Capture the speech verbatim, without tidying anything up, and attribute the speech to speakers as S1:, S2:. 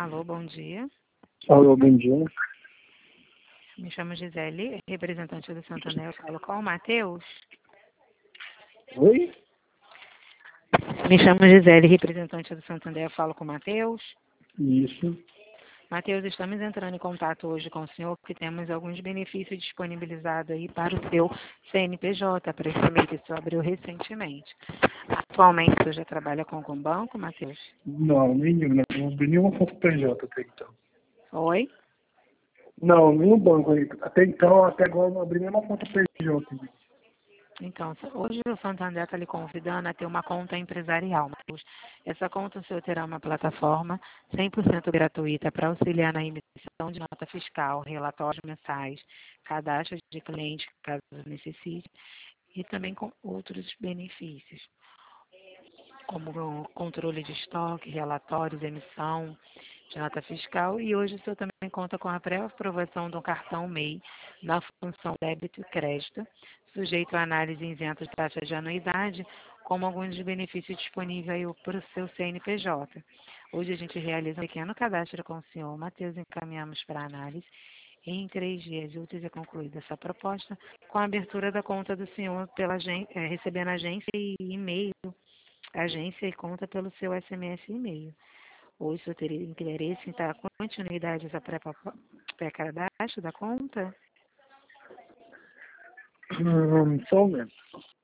S1: Alô, bom dia.
S2: Alô, bom dia.
S1: Me chamo Gisele, representante do Santander. Eu falo com o Matheus.
S2: Oi?
S1: Me chamo Gisele, representante do Santander. Eu falo com o Matheus.
S2: Isso.
S1: Matheus, estamos entrando em contato hoje com o senhor porque temos alguns benefícios disponibilizados aí para o seu C N P J, para esse mês que o senhor abriu recentemente. Atualmente, o senhor já trabalha com algum banco, Matheus?
S2: Não, nenhuma. Não abri nenhuma conta P J até então.
S1: Oi?
S2: Não, nenhum banco aí. Até então, até agora, eu não abri nenhuma conta P J.
S1: Então, hoje o Santander está lhe convidando a ter uma conta empresarial. Matheus. Essa conta o senhor terá uma plataforma cem por cento gratuita para auxiliar na emissão de nota fiscal, relatórios mensais, cadastro de cliente, caso necessite, e também com outros benefícios, como o controle de estoque, relatórios, emissão de nota fiscal. E hoje o senhor também conta com a pré-aprovação do cartão M E I na função débito e crédito, sujeito a análise isenta de taxa de anuidade, como alguns dos benefícios disponíveis para o seu C N P J. Hoje a gente realiza um pequeno cadastro com o senhor Matheus, encaminhamos para análise. Em três dias úteis é concluída essa proposta, com a abertura da conta do senhor pela agência, é, recebendo agência e e-mail, agência e conta pelo seu S M S e e-mail. Ou se eu teria interesse em dar continuidade a essa pré-cadastro da conta?
S2: Hum, só um momento.